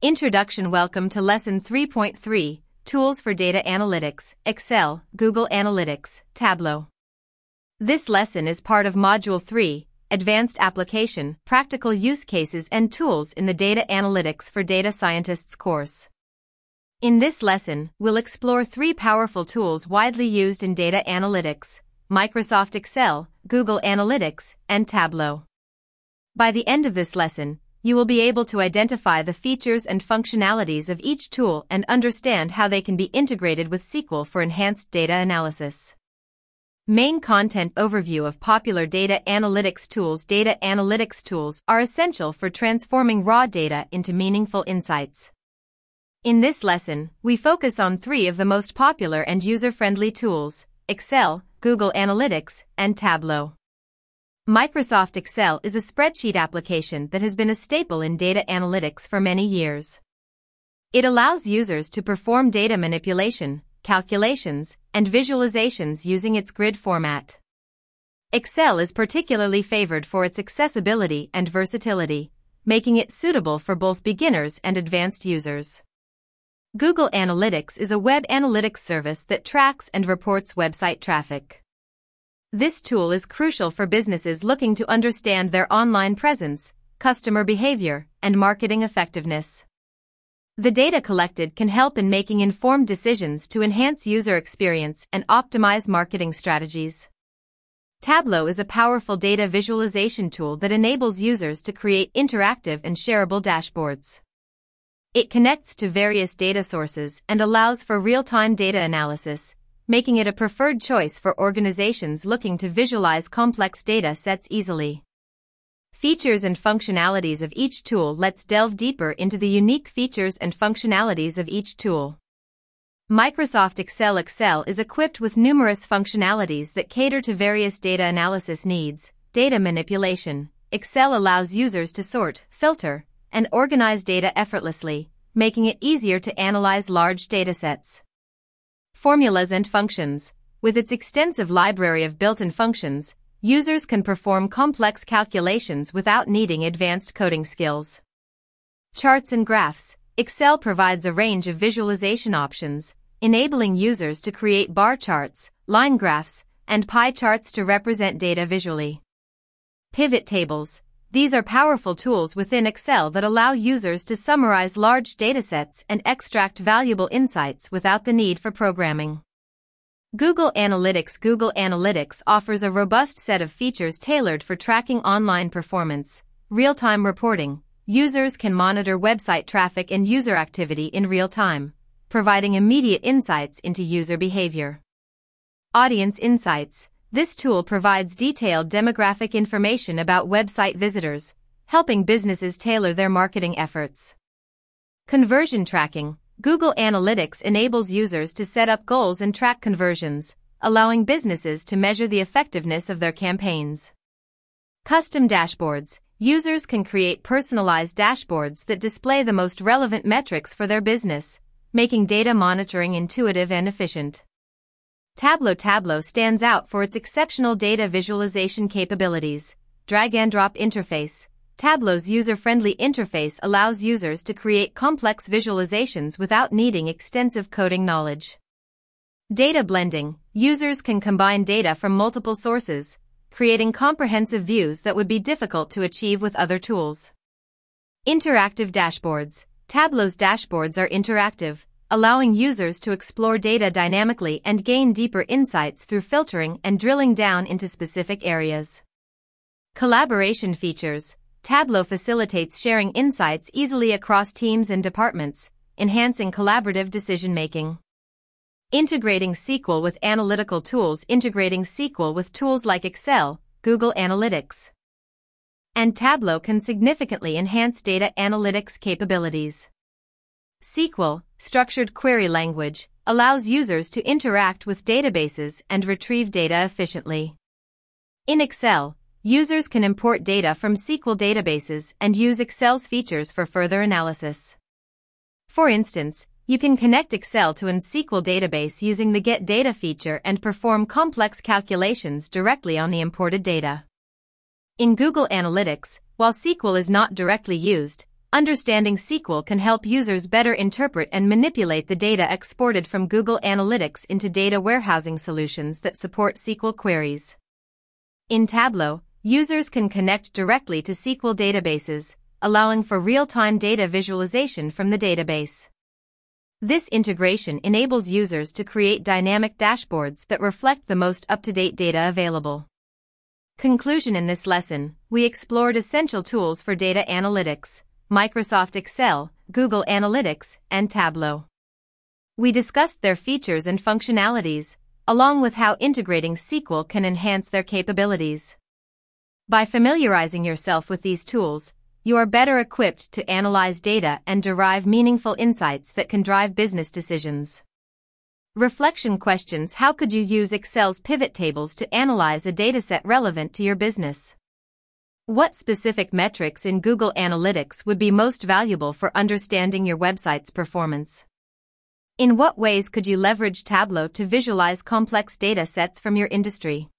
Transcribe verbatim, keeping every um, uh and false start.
Introduction. Welcome to Lesson three point three, Tools for Data Analytics, Excel, Google Analytics, Tableau. This lesson is part of Module three, Advanced Application, Practical Use Cases and Tools in the Data Analytics for Data Scientists course. In this lesson, we'll explore three powerful tools widely used in data analytics: Microsoft Excel, Google Analytics, and Tableau. By the end of this lesson, you will be able to identify the features and functionalities of each tool and understand how they can be integrated with S Q L for enhanced data analysis. Main content overview of popular data analytics tools. Data analytics tools are essential for transforming raw data into meaningful insights. In this lesson, we focus on three of the most popular and user-friendly tools: Excel, Google Analytics, and Tableau. Microsoft Excel is a spreadsheet application that has been a staple in data analytics for many years. It allows users to perform data manipulation, calculations, and visualizations using its grid format. Excel is particularly favored for its accessibility and versatility, making it suitable for both beginners and advanced users. Google Analytics is a web analytics service that tracks and reports website traffic. This tool is crucial for businesses looking to understand their online presence, customer behavior, and marketing effectiveness. The data collected can help in making informed decisions to enhance user experience and optimize marketing strategies. Tableau is a powerful data visualization tool that enables users to create interactive and shareable dashboards. It connects to various data sources and allows for real-time data analysis, making it a preferred choice for organizations looking to visualize complex data sets easily. Features and functionalities of each tool. Let's delve deeper into the unique features and functionalities of each tool. Microsoft Excel. Excel is equipped with numerous functionalities that cater to various data analysis needs. Data manipulation. Excel allows users to sort, filter, and organize data effortlessly, making it easier to analyze large datasets. Formulas and functions. With its extensive library of built-in functions, users can perform complex calculations without needing advanced coding skills. Charts and graphs. Excel provides a range of visualization options, enabling users to create bar charts, line graphs, and pie charts to represent data visually. Pivot tables. These are powerful tools within Excel that allow users to summarize large datasets and extract valuable insights without the need for programming. Google Analytics. Google Analytics offers a robust set of features tailored for tracking online performance, real-time reporting. Users can monitor website traffic and user activity in real time, providing immediate insights into user behavior. Audience Insights. This tool provides detailed demographic information about website visitors, helping businesses tailor their marketing efforts. Conversion tracking. Google Analytics enables users to set up goals and track conversions, allowing businesses to measure the effectiveness of their campaigns. Custom dashboards. Users can create personalized dashboards that display the most relevant metrics for their business, making data monitoring intuitive and efficient. Tableau. Tableau stands out for its exceptional data visualization capabilities. Drag-and-drop interface. Tableau's user-friendly interface allows users to create complex visualizations without needing extensive coding knowledge. Data blending. Users can combine data from multiple sources, creating comprehensive views that would be difficult to achieve with other tools. Interactive dashboards. Tableau's dashboards are interactive, allowing users to explore data dynamically and gain deeper insights through filtering and drilling down into specific areas. Collaboration features. Tableau facilitates sharing insights easily across teams and departments, enhancing collaborative decision-making. Integrating S Q L with analytical tools. Integrating S Q L with tools like Excel, Google Analytics, and Tableau can significantly enhance data analytics capabilities. S Q L, structured query language, allows users to interact with databases and retrieve data efficiently. In Excel, users can import data from S Q L databases and use Excel's features for further analysis. For instance, you can connect Excel to an S Q L database using the Get Data feature and perform complex calculations directly on the imported data. In Google Analytics, while S Q L is not directly used, understanding S Q L can help users better interpret and manipulate the data exported from Google Analytics into data warehousing solutions that support S Q L queries. In Tableau, users can connect directly to S Q L databases, allowing for real-time data visualization from the database. This integration enables users to create dynamic dashboards that reflect the most up-to-date data available. Conclusion: in this lesson, we explored essential tools for data analytics: Microsoft Excel, Google Analytics, and Tableau. We discussed their features and functionalities, along with how integrating S Q L can enhance their capabilities. By familiarizing yourself with these tools, you are better equipped to analyze data and derive meaningful insights that can drive business decisions. Reflection questions: how could you use Excel's pivot tables to analyze a dataset relevant to your business? What specific metrics in Google Analytics would be most valuable for understanding your website's performance? In what ways could you leverage Tableau to visualize complex data sets from your industry?